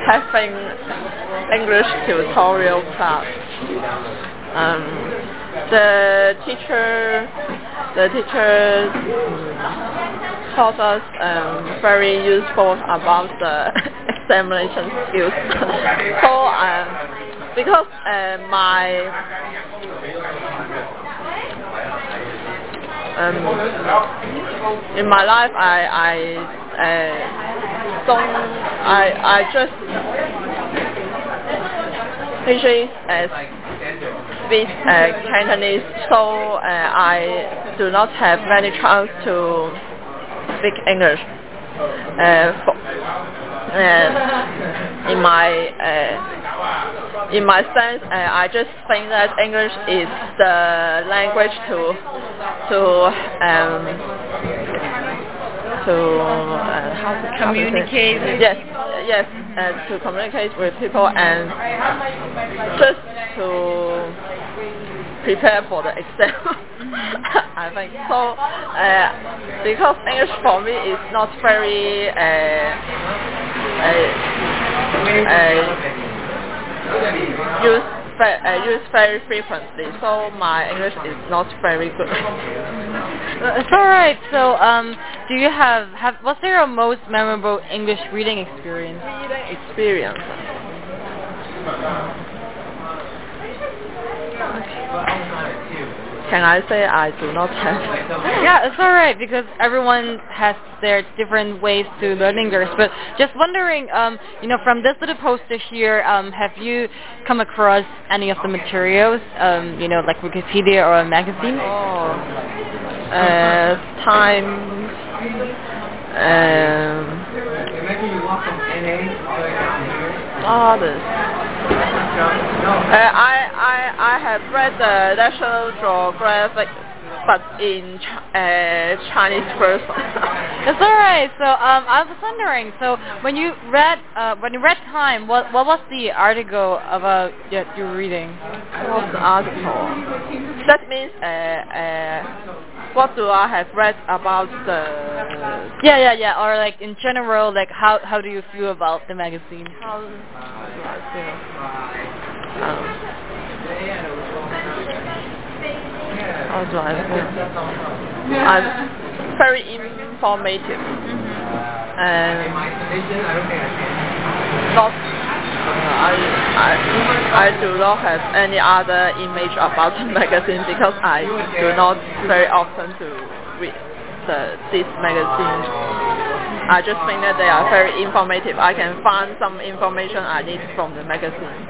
having English tutorial class. The teacher taught us very useful about the examination skills. So because in my life I just usually speak Cantonese, so I do not have many chance to speak English. In my sense, I just think that English is the language to communicate. Yes, to communicate with people and just to prepare for the exam. I think so. Because English for me is not very used very frequently, so my English is not very good. It's alright. So, do you have what's your most memorable English reading experience? Can I say I do not have? Yeah, it's alright because everyone has their different ways to learn English. But just wondering, from this little poster here, have you come across any of the materials, like Wikipedia or a magazine? Times. Others. I have read the National Geographic, but in Chinese version. That's alright. So I was wondering. So when you read Time, what was the article about that you were reading? What's the article? That means what do I have read about the? Yeah. Or like in general, like how do you feel about the magazine? How do I feel? How do I feel? I'm very informative and not. I do not have any other image about the magazine because I do not very often to read this magazine. I just think that they are very informative. I can find some information I need from the magazine.